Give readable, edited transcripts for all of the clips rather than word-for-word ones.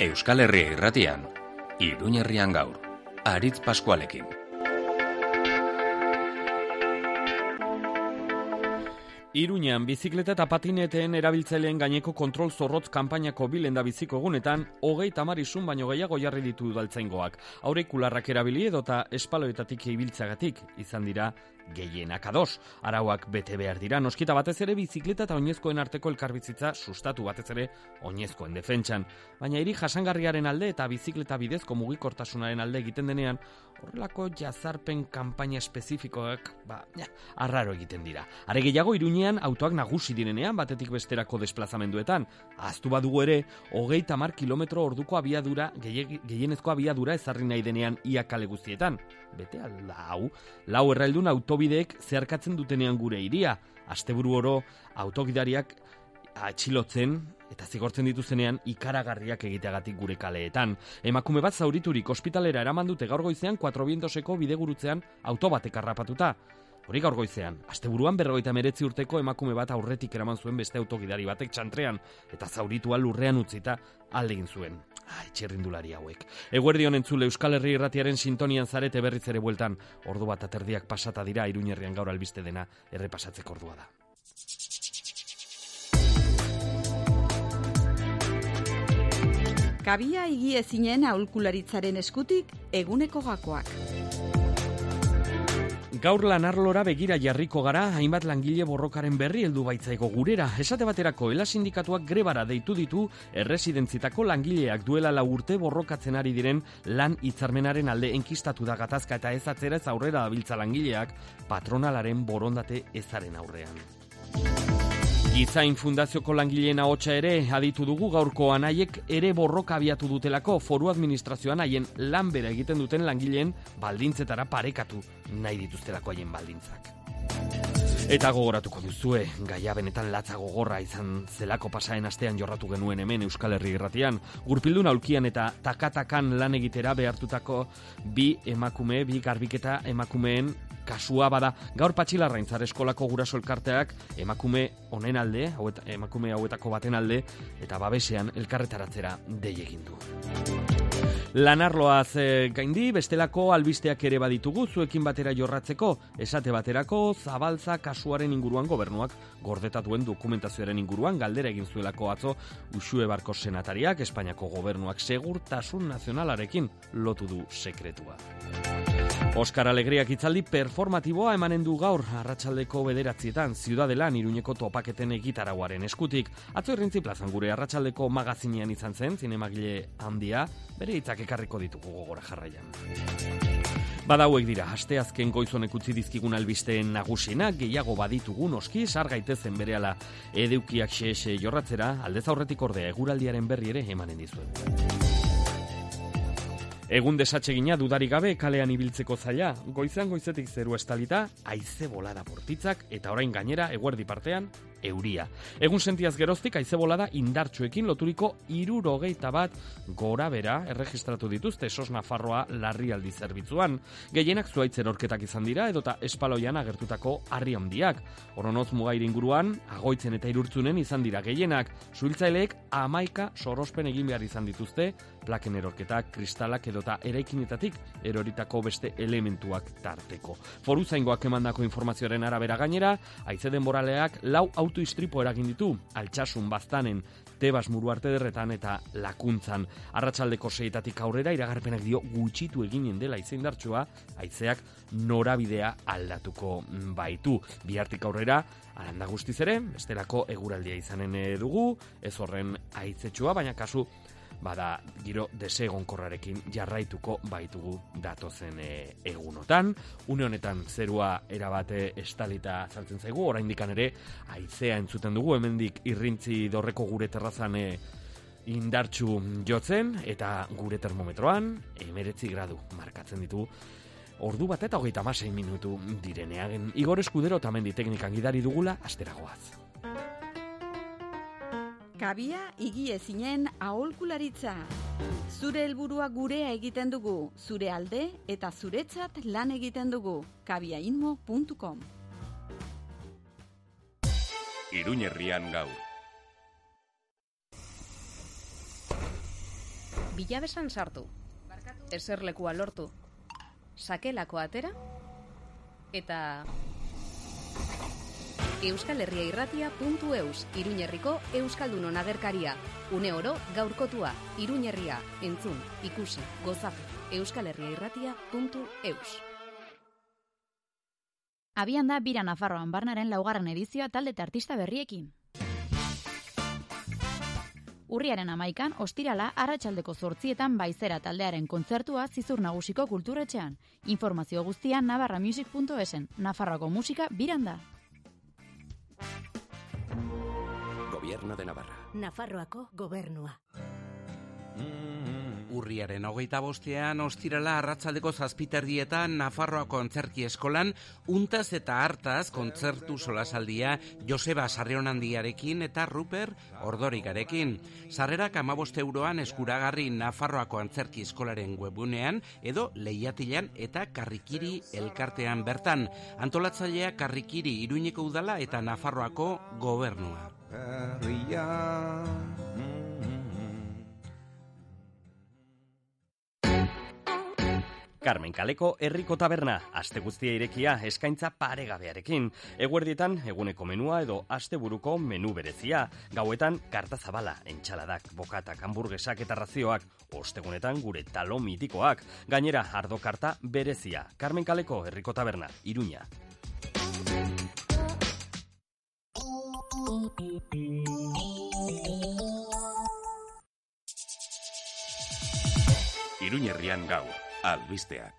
Euskal Herria Irratian, Iruña Herrian gaur, Aritz Paskualekin. Iruñan, bizikleta eta patineteen erabiltzaileen gaineko kontrol zorrotz kanpainako bilendabiziko egunetan, 30 isun baino gehiago jarri ditu udaltzaingoak. Aurikularrak erabili edota espaloetatik ibiltzagatik izan dira gehienak ados. Arauak bete behar dira, noskita batez ere bizikleta eta oinezkoen arteko elkarbizitza sustatu batez ere oinezkoen defentsan. Baina hiri jasangarriaren alde eta bizikleta bidezko mugikortasunaren alde egiten denean, horrelako jazarpen kanpaina espezifikoak, arraro egiten dira. Are gehiago Iruñean autoak nagusi direnean batetik besterako desplazamenduetan. Ahaztu badugu ere, 30 kilometro orduko abiadura, gehienezko abiadura ezarri nahi denean ia kale guztietan. Bete alda hau, lau erraildun autobideek zeharkatzen dutenean gure hiria. Asteburu oro autogidariak atxilotzen eta zigortzen dituztenean ikaragarriak egiteagatik gure kaleetan. Emakume bat zauriturik ospitalera eraman dute gaur goizean 4 Vientoseko bidegurutzean auto batek harrapatuta. Hori gaur goizean, asteburuan 59 urteko emakume bat aurretik eraman zuen beste autogidari batek txantrean eta zauritua lurrean utzita alde egin zuen. Txirrindulari hauek. Eguerdion entzule Euskal Herria Irratiaren sintonian zarete berriz ere bueltan. Ordu bat aterdiak pasata dira Iruña Herrian gaur albiste dena errepasatzeko ordua da. Kabia higiezinen aholkularitzaren eskutik eguneko gakoak. Gaur lanarlora begira jarriko gara, hainbat langile borrokaren berri heldu baitzaigo gurera. Esate baterako, ELA sindikatuak grebara deitu ditu erresidentzitako langileak duela 4 urte borrokatzen ari diren lan hitzarmenaren alde enkistatu da gatazka eta ez atzera ez aurrera dabiltza langileak patronalaren borondate ezaren aurrean. Gizain fundazioko langileen ahotsa ere aditu dugu gaurkoan, haiek ere borroka abiatu dutelako foru administrazioan haien lan bera egiten duten langileen baldintzetara parekatu nahi dituztelako haien baldintzak. Eta gogoratuko duzue, gaia benetan latza gogorra izan zelako pasaen astean jorratu genuen hemen Euskal Herria Irratian. Gurpildun aulkian eta takatakan lan egitera behartutako bi garbiketa emakumeen kasua bada. Gaur Patxilarraintzar eskolako guraso elkarteak emakume honen alde, emakume hauetako baten alde, eta babesean elkarretaratzera dei egin du. Lanarloaz gaindi, bestelako albisteak ere baditugu zuekin batera jorratzeko, esate baterako Zabaltza kasuaren inguruan gobernuak gordetatuen dokumentazioaren inguruan galdera egin zuelako atzo Uxue Barkos senatariak, Espainiako gobernuak segurtasun nazionalarekin lotu du sekretua. Oskar Alegriak hitzaldi performatiboa emanen du gaur arratsaldeko 9:00 Ziudadelan Iruñeko topaketen egitarauaren eskutik. Atzo Irrintzi plazan gure arratsaldeko magazinean izan zen zinemagile handia, bere hitzak ekarriko ditugu gogora jarraian. Badauek dira, asteazken goizonek utzi dizkigun albisteen nagusienak, gehiago baditugu noski, sar gaitezen berehala edeukiak xexe jorratzera, aldez aurretik ordea eguraldiaren berri ere emanen dizuegu. Egun desatsegina dudarik gabe kalean ibiltzeko zaila, goizean goizetik zerua estalita, haize bolada bortitzak eta orain gainera eguerdi partean euria. Egun sentiaz geroztik haize bolada indartsuekin loturiko 61 gorabera erregistratu dituzte SOS Nafarroa larrialdi zerbitzuan. Gehienak zuaitzen orketak izan dira edota espaloian agertutako harri handiak. Oronoz mugaire inguruan, Agoitzen eta Irurtzunen izan dira gehienak. Suhiltzaileek 11 sorospen egin behar izan dituzte, plaken erorketak, kristalak edota eraikinetatik eroritako beste elementuak tarteko. Foruzaingoak emandako informazioaren arabera gainera, haize denboraleak 4 autoistripo eragin ditu, Altsasun, Baztanen, Tebas Muruarte Derretan eta Lakuntzan. Arratsaldeko 6:00 aurrera iragarpenak dio gutxitu eginen dela haize indartsua, haizeak norabidea aldatuko baitu. Bihartik aurrera, aranda guztiz ere, bestelako eguraldia izanen dugu, ez horren haitzetsua, baina kasu bada giro desegonkorrarekin jarraituko baitugu datozen egunotan. Une honetan zerua erabate estalita saltzen zaigu, oraindikan ere haizea entzuten dugu, hemendik Irrintzi dorreko gure terrazan indartsu jotzen, eta gure termometroan 19 gradu markatzen ditu. Ordu bat eta 36 minutu direnean. Igor Eskudero eta Mendi teknikan gidari dugula, asteragoaz. Kabia higiezinen aholkularitza. Zure helburua gurea egiten dugu, zure alde eta zuretzat lan egiten dugu. kabiainmo.com. Iruña Herrian gaur. Bilabesan sartu, eserlekua lortu, sakelako atera, eta euskalherriairratia.eus, Iruñerriko Euskaldunon agerkaria. Une oro gaurkotua, Iruñerria, entzun, ikusi, gozatu, euskalherriairratia.eus. Abian da Bira Nafarroan Barnaren laugarren edizioa talde eta artista berriekin. Urriaren 11an, ostirala, arratsaldeko 8etan Baizera taldearen kontzertua Zizur Nagusiko kulturetxean. Informazio guztia navarramusic.esen. Nafarroako musika biran da. Gobierno de Navarra. Nafarroako gobernua. Urriaren 25ean, ostirala arratsaldeko 7:30 Nafarroako Antzerki Eskolan Untaz eta Hartaz kontzertu solasaldia Joseba Sarrionandiarekin eta Ruper Ordorigarekin. Sarrerak 15 euroan eskuragarri Nafarroako Antzerki Eskolaren webgunean edo Lehiatilan eta Karrikiri elkartean bertan. Antolatzailea Karrikiri, Iruñeko udala eta Nafarroako gobernua. Carmen Kaleko herriko taberna, aste guztia irekia, eskaintza paregabearekin. Eguerdietan eguneko menua edo asteburuko menu berezia. Gauetan karta zabala, entxaladak, bokatak, hamburguesak eta razioak. Ostegunetan gure talo mitikoak. Gainera, ardo karta berezia. Carmen Kaleko herriko taberna, Iruña. Iruñerrian gaur. Albisteak.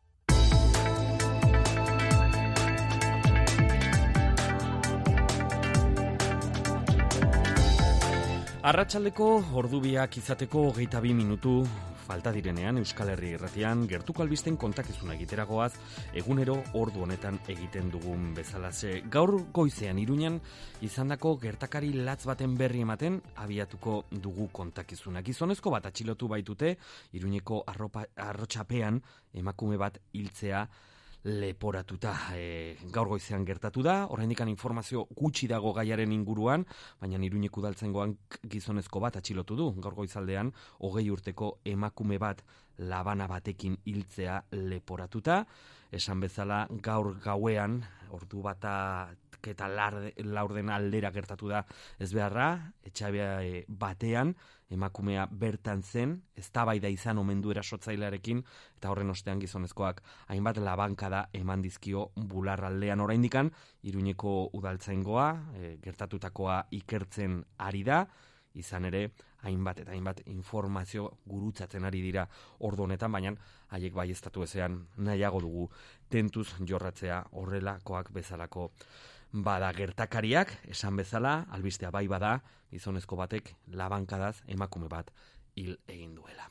Arratsaldeko ordubiak izateko 22 minutu falta direnean Euskal Herri Irratian gertuko albisten kontakizuna egiteragoaz egunero ordu honetan egiten dugun bezalaze. Gaur goizean Iruñan izandako gertakari latz baten berri ematen abiatuko dugu kontakizuna. Gizonezko bat atxilotu baitute Iruñeko arrotxapean emakume bat hiltzea leporatuta. Gaur goizean gertatu da, oraindikan informazio gutxi dago gaiaren inguruan, baina Iruñeko udaltzaingoan gizonezko bat atxilotu du. Gaur goizaldean 20 urteko emakume bat labana batekin hiltzea leporatuta. Esan bezala gaur gauean, ordu bata eta laurden aldera gertatu da ez beharra, etxabea batean, emakumea bertan zen, eztabaida izan omen du erasotzailearekin, eta horren ostean gizonezkoak hainbat labankada eman dizkio bularraldean. Oraindikan Iruñeko udaltzaingoa gertatutakoa ikertzen ari da, izan ere hainbat eta hainbat informazio gurutzatzen ari dira ordu honetan, baina haiek baieztatu ezean nahiago dugu tentuz jorratzea horrelakoak bezalako bada gertakariak, esan bezala, albistea bai bada, gizonezko batek labankadaz emakume bat hil egin duela.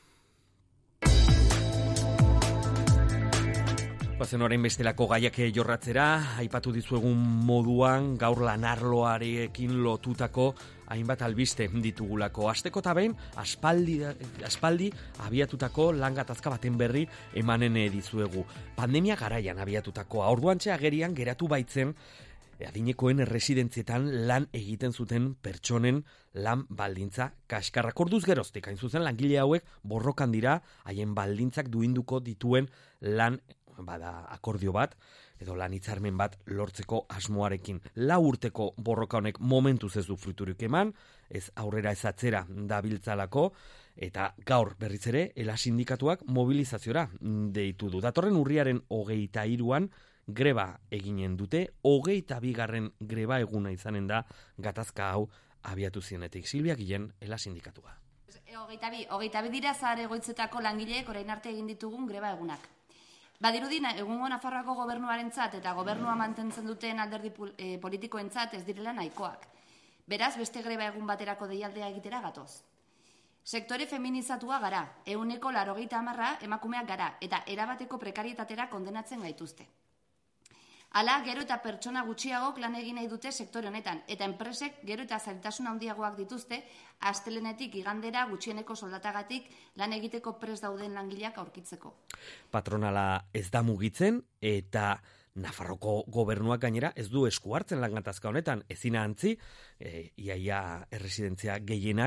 Bazen orain bestelako gaiak jorratzera, aipatu dizuegun moduan, gaur lanarloarekin lotutako hainbat albiste ditugulako. Asteko eta behin, aspaldi abiatutako lan gatazka baten berri emanen dizuegu. Pandemia garaian abiatutakoa, orduantxe agerian geratu baitzen, adinekoen erresidentzietan lan egiten zuten pertsonen lan baldintza kaskarrak. Orduz geroztik, hain zuzen langile hauek borrokan dira, haien baldintzak duinduko dituen lan bada akordio bat, edo lan hitzarmen bat lortzeko asmoarekin. 4 urteko borroka honek momentuz ez du fruiturik eman, ez aurrera ez atzera dabiltzalako, eta gaur berriz ere, ELA sindikatuak mobilizaziora deitu du. Datorren urriaren 23an, greba eginen dute, 22. greba eguna izanen da gatazka hau abiatu zienetik. Silvia Guillen, ELA sindikatua. 22 dira zahar egoitzetako langileek orain arte egin ditugun greba egunak. Badirudi, egungo Nafarroako gobernuarentzat eta gobernua mantentzen duten alderdi politikoentzat ez direla nahikoak. Beraz, beste greba egun baterako deialdea egitera gatoz. Sektore feminizatua gara, 80% emakumeak gara, eta erabateko prekarietatera kondenatzen gaituzte. Hala, gero eta pertsona gutxiagok lan egin nahi dute sektore honetan, eta enpresek gero eta zailtasun handiagoak dituzte, astelenetik igandera gutxieneko soldatagatik lan egiteko prest dauden langileak aurkitzeko. Patronala ez da mugitzen, eta Nafarroko gobernuak gainera ez du esku hartzen lan gatazka honetan, ezin ahantzi, iaia erresidentzia gehienak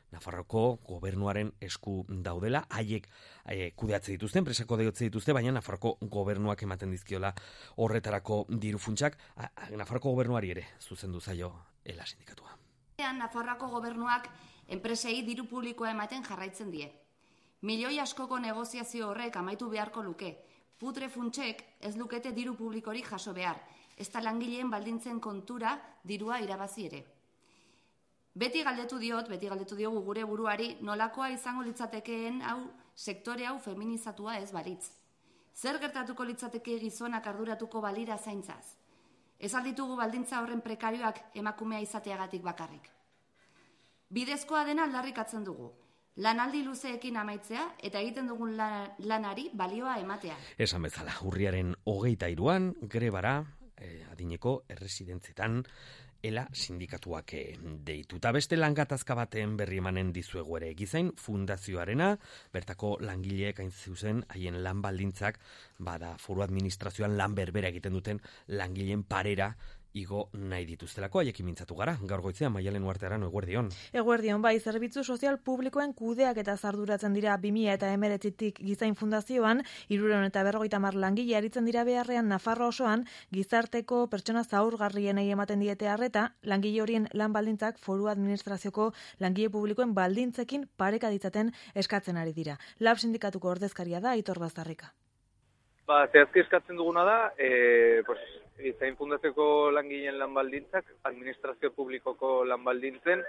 Nafarroko gobernuaren esku daudela, haiek kudeatze dituzte, enpresako deotze dituzte, baina Nafarroko gobernuak ematen dizkiola horretarako diru funtsak, Nafarroko gobernuari ere zuzendu zaio ELA sindikatua. Nafarroako gobernuak enpresei diru publikoa ematen jarraitzen die. Milioi askoko negoziazio horrek amaitu beharko luke. Putre funtsek ez lukete diru publikorik jaso behar, ez da langileen baldintzen kontura dirua irabazi ere. Beti galdetu diogu gure buruari nolakoa izango litzatekeen sektore hau feminizatua ez balitz. Zer gertatuko litzateke gizonak arduratuko balira zaintzaz? Ez alditugu baldintza horren prekarioak emakumea izateagatik bakarrik. Bidezkoa dena aldarrikatzen dugu. Lanaldi luzeekin amaitzea eta egiten dugun lanari balioa ematea. Esan bezala, urriaren 23an grebara adineko erresidentzetan ELA sindikatuak deituta. Beste langatazka baten berri emanen dizuegu ere Gizain Fundazioarena, bertako langileek hain zuzen haien lan baldintzak, bada foru administrazioan lan berbera egiten duten langileen parera igo nahi dituztelako, haiekin mintzatu gara. Gaur goitzean Maialen Uartearan, eguerdion. Eguerdion, bai, zerbitzu sozial publikoen kudeak eta zarduratzen dira 2019tik Gizain Fundazioan, 350 langile aritzen dira beharrean Nafarroa osoan, gizarteko pertsona zaurgarrienei ematen diete arreta, langile horien lan baldintzak foru administrazioko langile publikoen baldintzekin pareka ditzaten eskatzen ari dira. Lab sindikatuko ordezkaria da Aitor Baztarrika. Zehazki eskatzen duguna da, Gizain Fundazioko langileen lan baldintzak, administrazio publikoko lan baldintzen,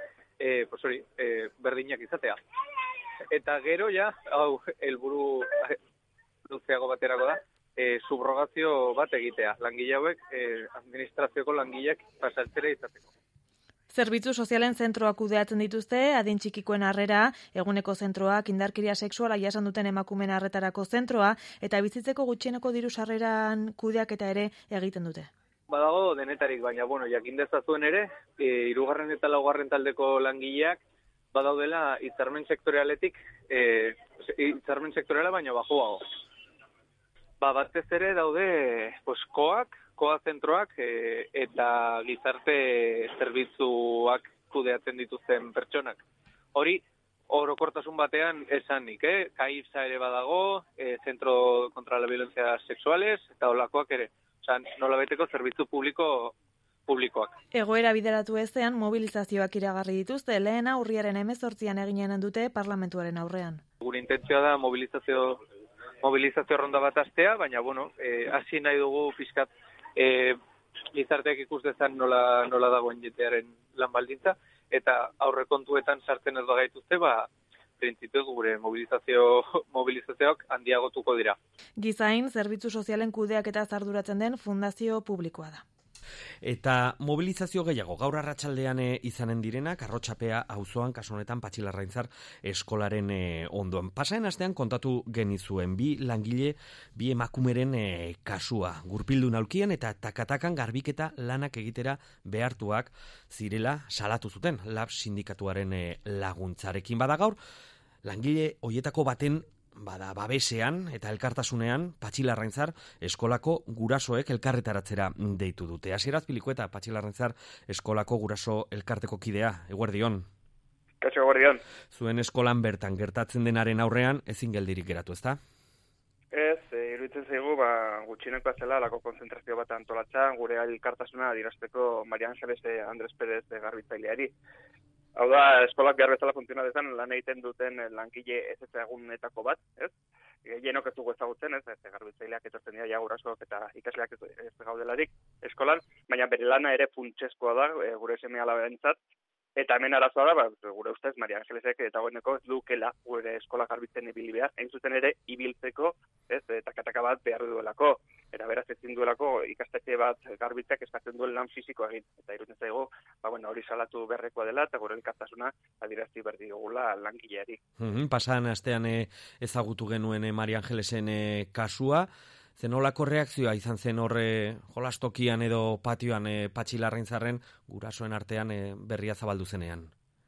berdinak izatea. Eta gero hau helburu luzeago baterako da, subrogazio bat egitea. Langile hauek, administrazioko langileak pasatzera izateko. Zerbitzu sozialen zentroak kudeatzen dituzte, adin txikikoen harrera, eguneko zentroak, indarkeria sexuala jasan duten emakumeen harretarako zentroa, eta bizitzeko gutxieneko diru sarreran kudeaketa ere egiten dute. Badago denetarik, baina, jakin dezazuen ere, 3. eta 4. taldeko langileak, badaudela hitzarmen sektorialetik, hitzarmen sektoriala baina bajoago. Batez ere daude, koa zentroak eta gizarte zerbitzuak kudeatzen dituzten pertsonak. Hori, orokortasun batean esanik, KAIFSA ere badago, Centro contra la Violencia Sexuales, eta olakoak ere. Nola beteko zerbitzu publikoak. Egoera bideratu ezean mobilizazioak iragarri dituzte, lehena urriaren 18an eginen dute parlamentuaren aurrean. Gure intentzioa da mobilizazio ronda bat astea, baina, hasi nahi dugu pixkat gizarteak ikus dezan nola dagoen jendearen lan baldintza, eta aurrekontuetan sartzen ez bagaituzte, printzipioz gure mobilizazioak handiagotuko dira. Gizain, zerbitzu sozialen kudeak eta zarduratzen den fundazio publikoa da. Eta mobilizazio gehiago, gaur arratsaldean izanen direnak, Arrotxapea auzoan, kasu honetan Patxilarraintzar eskolaren ondoan. Pasaen astean kontatu genizuen, 2 langile, 2 emakumeren kasua. Gurpildun aulkien eta takatakan garbiketa lanak egitera behartuak zirela salatu zuten, Lab sindikatuaren laguntzarekin. Bada gaur, langile hoietako baten babesean eta elkartasunean Patxilarraintzar eskolako gurasoek elkarretaratzera deitu dute. Asier Azpilicueta eta Patxilarraintzar eskolako guraso elkarteko kidea, eguerdion. Kaixo, eguerdion. Zuen eskolan bertan gertatzen denaren aurrean ezin geldirik geratu, ezta? Ez, iruditzen zaigu, gutxieneko zela alako konzentrazio bat antolatzea, gure elkartasuna adierazteko Maria Angeles Andres Perez garbitzaileari. Hau da, eskolak behar bezala funtzioa dezan lan egiten duten langile ez ezagunetako bat, ez? Gehienok ez dugu ezagutzen, ez? Garbitzaileak etortzen dira gurasoak eta ikasleak ez gaudelarik eskolan, baina bere lana ere funtsezkoa da gure seme-alabentzat. Eta hemen arazoa da, gure ustez, Maria Angelesek dagoeneko ez dukela gure eskola garbitzen ibili behar, hain zuzen ere ibiltzeko, ez, takataka bat behar duelako. Eta beraz ezin duelako ikastetxe bat garbitzeak eskatzen duen lan fisiko egin. Eta iruditzen zaigu, hori salatu beharrekoa dela eta gure elkartasuna adierazi behar digula langileari. Pasadan astean ezagutu genuen Maria Angelesen kasua. Zenolako reakzioa izan zen horre jolastokian edo patioan Patxilarraintzarren gurasoen artean berria zabaldu zenean?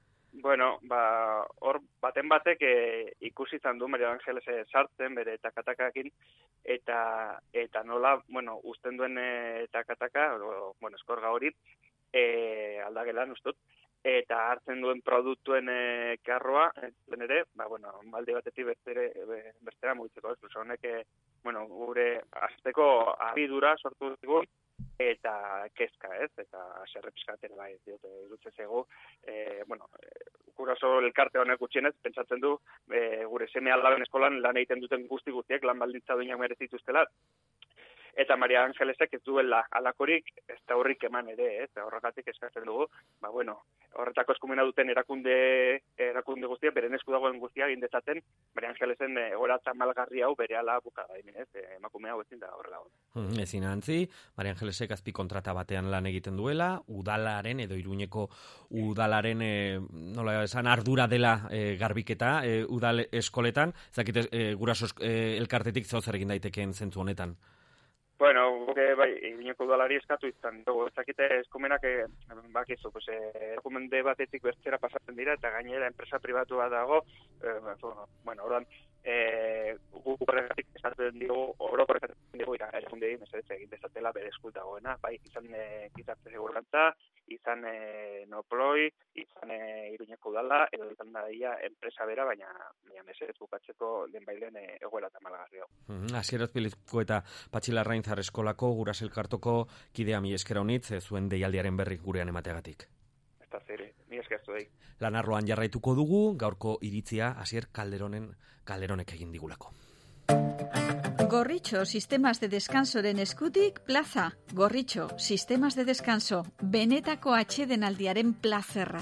Hor baten batek ikusi izan du Maria Angeles sartzen bere takatakakin eta nola, uzten duen takataka, eskorga hori, aldagelan ustut. eta hartzen duen produktuen karroa, ere, alde batetik bestera mugitzeko, ez, honek, gure azteko abidura sortu dugu, eta kezka, ez, eta xerrepiskaten bai, irutzen zego, guraso elkarte honek gutxienez, pentsatzen du, gure seme alaben eskolan lan egiten duten guztiek, lan baldintza duinak merezituztela, eta Maria Angelesek ez duela alakorik, ez da horrik eman ere, ez, horregatik eskatzen dugu, horretako eskumena duten erakunde guztiak, beren esku dagoen guztiak egin dezaten, Maria Angelesen egoera tamalgarri hau berehala bukada, ez, emakume hau ezin da horrela. Ezin antzi, Maria Angelesek azpi kontrata batean lan egiten duela, udalaren edo Iruñeko udalaren nola esan ardura dela garbiketa udal eskoletan, ezakite guraso elkartetik zer egin daitekeen zentzu honetan. Iruñeko udalari eskatu izan dugu, ezakite eskumenak bakizu, eskumende batetik bestera pasatzen dira, eta gainera enpresa pribatua dago, ordan, horregatik esaten digu, erakundei mesedez egin dezatela bere esku dagoena, izan gizarte segurantza, izan Noploi, izan Iruñeko udala, edo izan daia enpresa bera, baina mesedez bukatzeko lehenbailen egoera tamalgarri hau. Asier Azpilizko eta Patxi Larrainzar eskolako Guraso elkartoko kidea mi esker honitz, zuen deialdiaren berri gurean emateagatik. Eta zeri, mi esker zuei. Lan arloan jarraituko dugu, gaurko iritzia Asier Calderonek egin digulako. Gorritxo Sistemas de Descansoren eskutik plaza. Gorritxo Sistemas de Descanso, benetako atsedenaldiaren plazerra.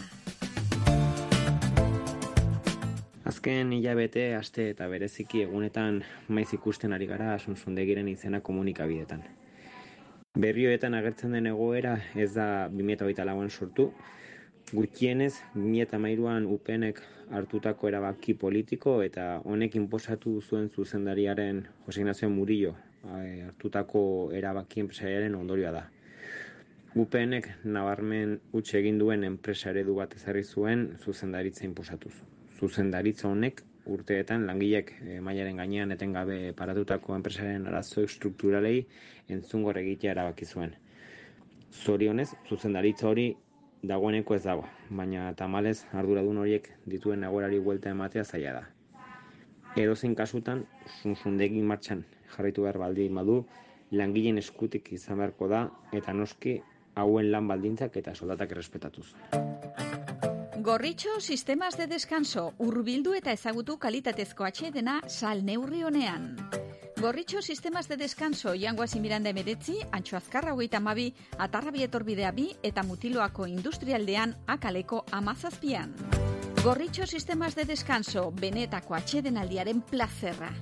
Azken hilabete, aste eta bereziki egunetan maiz ikusten ari gara Asunzundegiren izena komunikabidetan. Berrioetan agertzen den egoera ez da 2024an sortu, gutxienez 2013an UPNek hartutako erabaki politiko eta honek inposatu zuen zuzendariaren Jose Ignacio Murillo hartutako erabaki enpresariaren ondorioa da. UPNek nabarmen huts egin duen enpresa eredu bat ezarri zuen zuzendaritza inposatuz. Zuzendaritza honek urteetan langileek mailaren gainean etengabe paratutako enpresaren arazo estrukturalei entzungor egitea erabaki zuen. Zorionez, zuzendaritza hori dagoeneko ez dago, baina tamalez arduradun horiek dituen egoerari buelta ematea zaila da. Edozein kasutan, Asunzundegi martxan jarraitu behar baldin badu, langileen eskutik izan beharko da, eta noski hauen lan baldintzak eta soldatak errespetatuz. Gorritxo Sistemas de Descanso, hurbildu eta ezagutu kalitatezko atsedena salneurri honean. Gorritxo Sistemas de Descanso, Jangoasi Miranda 19, Antxo Azkarra 32, Atarrabi etorbidea 2 eta Mutiloako industrialdean Akaleko 17. Gorritxo Sistemas de Descanso, benetako atsedenaldiaren plazerra.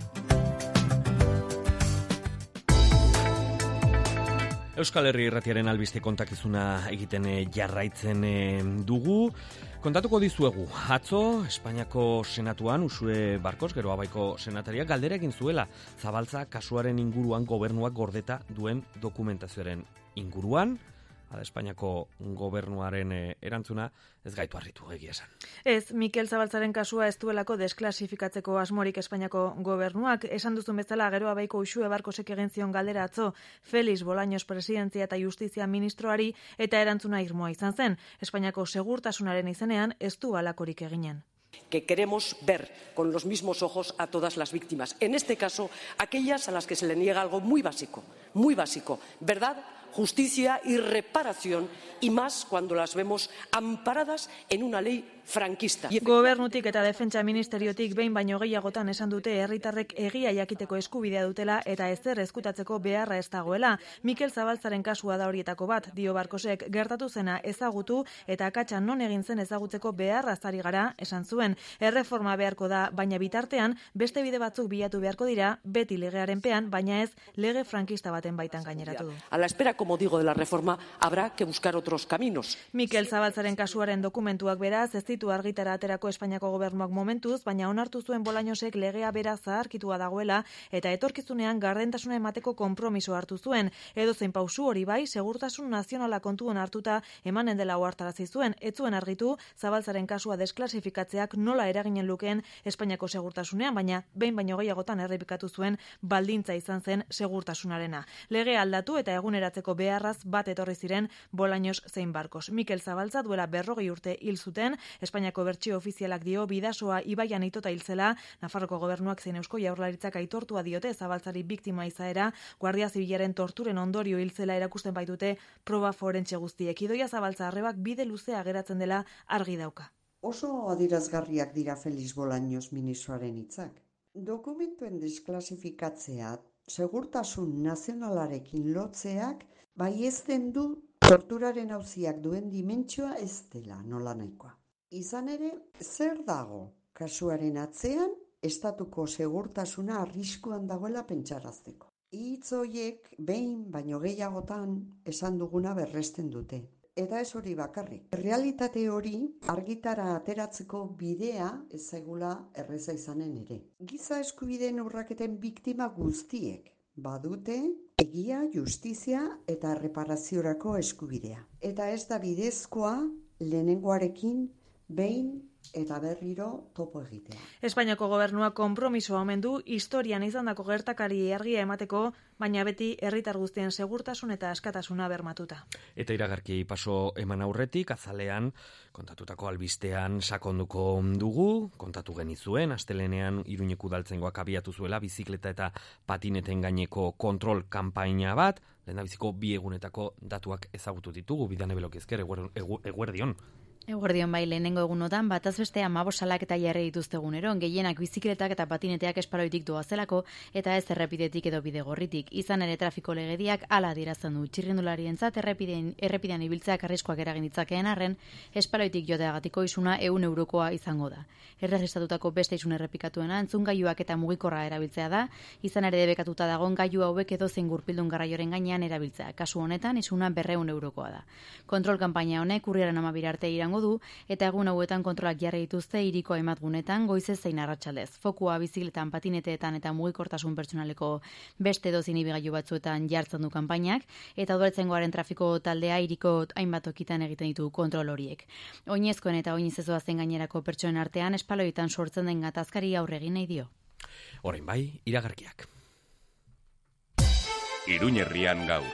Euskal Herri Irratiaren albiste kontakizuna egiten jarraitzen dugu. Kontatuko dizuegu, atzo Espainiako Senatuan Uxue Barkos, gero Abaiko senataria, galdera egin zuela Zabaltza kasuaren inguruan gobernuak gordeta duen dokumentazioaren inguruan. Espainiako gobernuaren erantzuna ez gaitu harritu egia esan. Ez, Mikel Zabaltzaren kasua ez duelako desklasifikatzeko asmorik Espainiako gobernuak. Esan duzun bezala gero Abaiko Uxue Barkosek egin zion galdera atzo Felix Bolaños presidentzia eta justizia ministroari eta erantzuna irmoa izan zen. Espainiako segurtasunaren izenean ez du halakorik eginen. Que queremos ver con los mismos ojos a todas las víctimas. En este caso, aquellas a las que se le niega algo muy básico, verdad, justicia y reparación, y más cuando las vemos amparadas en una ley frankista. Gobernutik eta defentsa ministeriotik behin baino gehiagotan esan dute herritarrek egia jakiteko eskubidea dutela eta ezer ezkutatzeko beharra ez dagoela. Mikel Zabaltzaren kasua da horietako bat, dio Barkosek, gertatu zena ezagutu eta akatsa non egin zen ezagutzeko beharra azari gara, esan zuen. Erreforma beharko da, baina bitartean beste bide batzuk bilatu beharko dira, beti legearen pean, baina ez lege frankista baten baitan gaineratu du. A la espera, como digo, de la reforma, habrá que buscar otros caminos. Mikel Zabaltzaren kasuaren dokumentuak beraz ez ditu argitara aterako Espainiako gobernuak momentuz, baina onartu zuen Bolañosek legea bera zaharkitua dagoela eta etorkizunean gardentasuna emateko konpromiso hartu zuen. Edozein pausu hori bai, segurtasun nazionala kontuan hartuta emanen dela ohartarazi zuen, ez zuen argitu Zabaltzaren kasua desklasifikatzea nola eraginen lukeen Espainiako segurtasunean, baina behin baino gehiagotan errepikatu zuen baldintza izan zen segurtasunarena. Lege aldatu eta eguneratzeko beharraz bat etorri ziren Bolaños zein Barkos. Mikel Zabaltza duela 40 urte hil zuten, Espainiako bertsio ofizialak dio Bidasoa ibaian itota hiltzela, Nafarroko gobernuak zein Eusko Jaurlaritzak aitortua diote Zabaltzari biktima izaera, Guardia Zibilaren torturen ondorio hiltzela erakusten baitute proba forentxe guztiek. Idoia Zabaltza arrebak bide luzea geratzen dela argi dauka. Oso adierazgarriak dira Felix Bolaños ministroaren hitzak. Dokumentuen desklasifikatzea segurtasun nazionalarekin lotzeak baiezten du torturaren auziak duen dimentsioa ez dela nola nahikoa. Izan ere, zer dago kasuaren atzean estatuko segurtasuna arriskuan dagoela pentsarazteko. Hitz horiek behin baino gehiagotan esan duguna berresten dute. Eta ez hori bakarrik. Realitate hori argitara ateratzeko bidea ez zaigula erreza izanen ere. Giza eskubideen urraketen biktima guztiek badute egia, justizia eta erreparaziorako eskubidea. Eta ez da bidezkoa lehenengoarekin behin eta berriro topo egitea. Espainiako gobernuak konpromisoa omen du historian izandako gertakari argia emateko, baina beti herritar guztien segurtasun eta askatasuna bermatuta. Eta iragarkiei paso eman aurretik, azalean, kontatutako albistean sakonduko dugu, kontatu genizuen, astelenean Iruñeko udaltzaingoak abiatu zuela bizikleta eta patineten gaineko kontrol kanpaina bat, lehendabiziko 2 egunetako datuak ezagutu ditugu, Bidane Belokizker, eguerdion. Eguerdion bai, lehenengo egunotan, bataz beste 15 salaketa jarri dituzte egunero, gehienak bizikletak eta patineteak esparoitik doazelako eta ez errepidetik edo bidegorritik. Izan ere trafiko legediak hala adierazten du txirrindularientzat errepidean ibiltzeak arriskoak eragin ditzakeen arren, esparoitik joteagatiko isuna 100 eurokoa izango da. Erregistatutako beste isun errepikatuena entzungailuak eta mugikorra erabiltzea da, izan ere debekatuta dagoen gailu hauek edozein gurpildun garraioren gainean erabiltzea. Kasu honetan isuna 200 eurokoa da. Kontrol kanpaina honek urriaren 12 arte irango du eta egun hauetan kontrolak jarri dituzte hiriko hainbat gunetan goizez zein arratsaldez. Fokua bizikletan, patineteetan eta mugikortasun pertsonaleko beste edozein ibilgailu batzuetan jartzen du kanpainak eta udaltzaingoaren trafiko taldea hiriko hainbat tokitan egiten ditu kontrol horiek. Oinezkoen eta oinez ez doazen gainerako pertsonen artean espaloietan sortzen den gatazkari aurre egin nahi dio. Orain bai, iragarkiak. Iruñerrian gaur.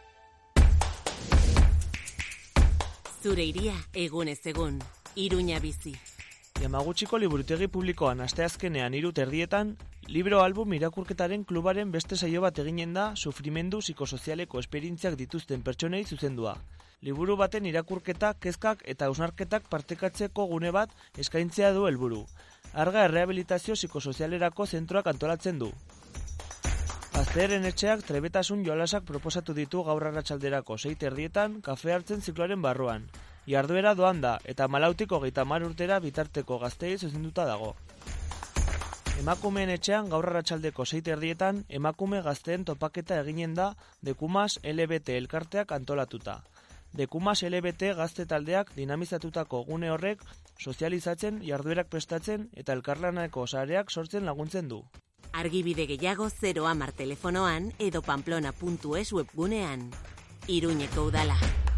Zure iria egunez egun, Iruña bizi. Yamaguchiko liburutegi publikoan asteazkenean 3:00 libro album irakurketaren klubaren beste saio bat eginen da sufrimendu psikosozialeko esperientziak dituzten pertsonei zuzendua. Liburu baten irakurketa, kezkak eta hausnarketak partekatzeko gune bat eskaintzea du helburu. Arga errehabilitazio psikosozialerako zentroak antolatzen du. Gazteeren etxeak trebetasun jolasak proposatu ditu gaur arratsalderako 6:30 kafe hartzen zikloaren barruan. Jarduera doan da eta 40-30 urtera bitarteko gazteei zuzenduta dago. Emakumeen etxean gaur arratsaldeko 6:30 emakume gazteen topaketa eginen da Dekumas LGBT elkarteak antolatuta. Dekumas LGBT gazte taldeak dinamizatutako gune horrek sozializatzen, jarduerak prestatzen eta elkarlaneko sareak sortzen laguntzen du. Argibide gehiago 010 telefonoan edo pamplona.es webgunean. Iruñeko udala.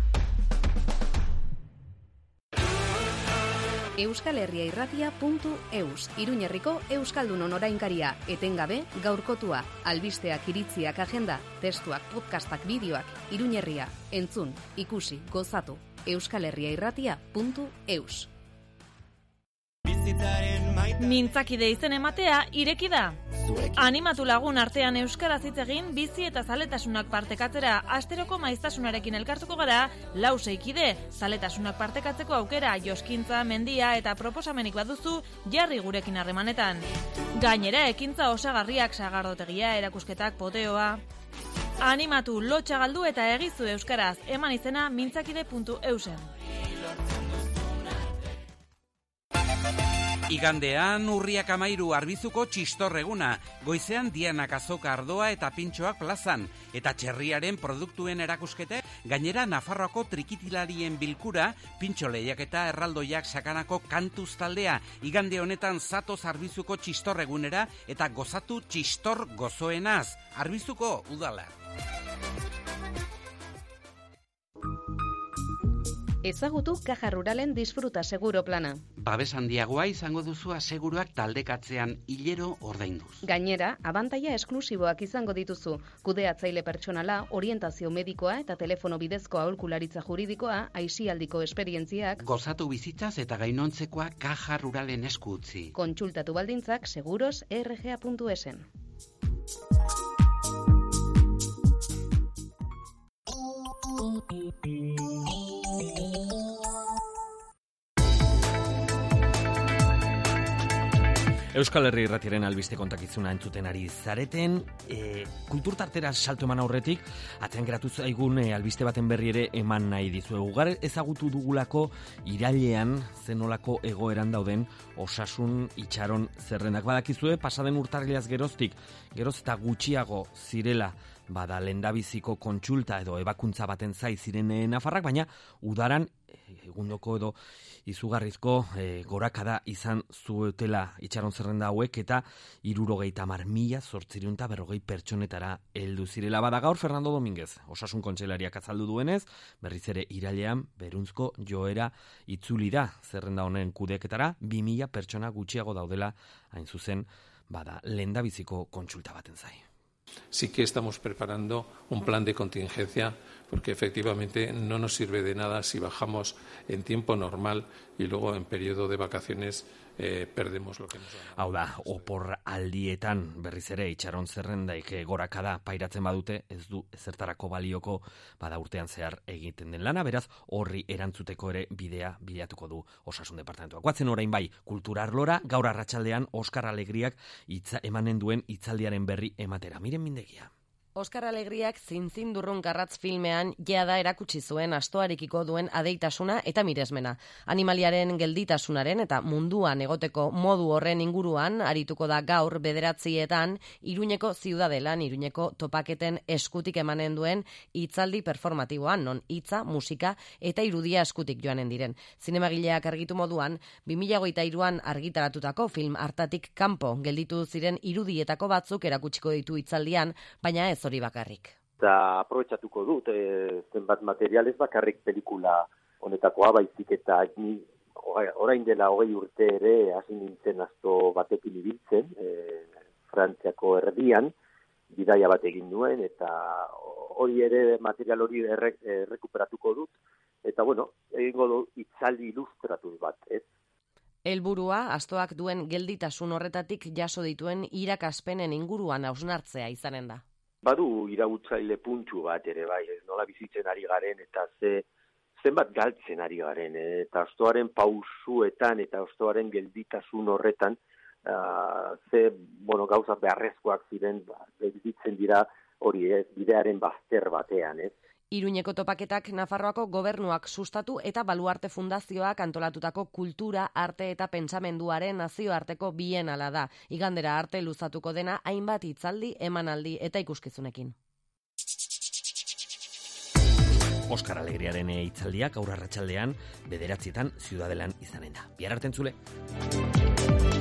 euskalherriairratia.eus Iruñerriko Euskaldunon orainkaria, etengabe, gaurkotua, albisteak, iritziak, agenda, testuak, podcastak, bideoak, Iruñerria, entzun, ikusi, gozatu, euskalherriairratia.eus. Mintzakide izen ematea ireki da. Animatu lagun artean euskaraz hitz egin, bizi eta zaletasunak partekatzera. Asteroko maiztasunarekin elkartuko gara, 6 kide. Zaletasunak partekatzeko aukera, joskintza, mendia eta proposamenik baduzu jarri gurekin harremanetan. Gainera ekintza osagarriak, sagardotegia, erakusketak, poteoa. Animatu, lotxa galdu eta egizu euskaraz. Eman izena mintzakide.eusen. Igandean urriak 13 Arbizuko txistorreguna, goizean Dianak azoka ardoa eta pintxoak plazan, eta txerriaren produktuen erakuskete, gainera Nafarroako trikitilarien bilkura, pintxo lehiaketa erraldoiak sakanako kantuz taldea, igande honetan zatoz Arbizuko txistorregunera eta gozatu txistor gozoenaz, Arbizuko udala. Ezagutu Caja Ruralen disfruta seguro plana. Babes handiagoa izango duzu aseguruak taldekatzean hilero ordainduz. Gainera, abantaila esklusiboak izango dituzu. Kudeatzaile pertsonala, orientazio medikoa eta telefono bidezko aholkularitza juridikoa, aisialdiko esperientziak. Gozatu bizitzaz eta gainontzekoa Caja Ruralen esku utzi. Kontsultatu baldintzak seguros.rga.esen. Euskal Herri Irratiaren albiste kontakizuna entzuten ari zareten, kulturtartera salto eman aurretik, atzean geratu zaigun albiste baten berri ere eman nahi dizuegu. Gar ezagutu dugulako irailean zenolako egoeran dauden osasun itxaron zerrendak. Badakizue, pasaden urtarrilaz geroztik, geroz eta gutxiago zirela bada lehendabiziko kontsulta edo ebakuntza baten zai ziren nafarrak, baina udaran egundoko edo izugarrizko gorakada izan zuetela itxaron zerrenda hauek eta 70.840 pertsonetara heldu zirela. Bada gaur Fernando Domínguez, osasun kontseilariak azaldu duenez, berriz ere irailean berunzko joera itzuli da zerrenda honen kudeaketara, 2.000 pertsona gutxiago daudela hain zuzen bada lehendabiziko kontsulta baten zai. Sí que estamos preparando un plan de contingencia porque efectivamente no nos sirve de nada si bajamos en tiempo normal y luego en periodo de vacaciones perdemos lo que nos da. Hau da, opor aldietan berriz ere itxaron zerrendaik gorakada pairatzen badute, ez du ezertarako balioko bada urtean zehar egiten den lana, beraz horri erantzuteko ere bidea bilatuko du Osasun Departamentuak. Guatzen orain bai, kulturarlora gaur arratsaldean Oskar Alegriak emanen duen hitzaldiaren berri ematera. Miren mindegia. Oskar Alegriak zintzindurrun garratz filmean jada erakutsi zuen astoarekiko duen adeitasuna eta miresmena. Animaliaren gelditasunaren eta munduan egoteko modu horren inguruan arituko da gaur 9:00 Iruñeko Ziudadelan, Iruñeko topaketen eskutik emanen duen hitzaldi performatiboan, non hitza, musika eta irudia eskutik joanen diren. Zinemagileak argitu moduan, 2023an argitaratutako film hartatik kanpo gelditu ziren irudietako batzuk erakutsiko ditu hitzaldian, baina ez hori bakarrik. Eta aprobetxatuko dut, zenbat materialez bakarrik pelikula honetakoa, baizik eta orain dela 20 urte ere hasi nintzen asto batekin ibiltzen, Frantziako erdian, bidaia bat egin nuen, eta hori ere material hori errekuperatuko dut, eta bueno, egingo du hitzaldi ilustratuz bat, ez? Helburua astoak duen gelditasun horretatik jaso dituen irakaspenen inguruan hausnartzea izanen da. Badu irautzaile puntu bat ere bai, nola bizitzen ari garen eta zenbat galtzen ari garen, eta astoaren pausuetan eta astoaren gelditasun horretan, gauza beharrezkoak ziren, gelditzen dira hori bidearen bazter batean, ez? Iruñeko topaketak Nafarroako gobernuak sustatu eta Baluarte Fundazioak antolatutako kultura, arte eta pentsamenduaren nazioarteko bienala da. Igandera arte luzatuko dena hainbat hitzaldi, emanaldi eta ikuskizunekin. Oskar Alegriaren hitzaldiak gaur arratsaldean 9:00 Ziudadelan izanen da. Bihar arte entzule.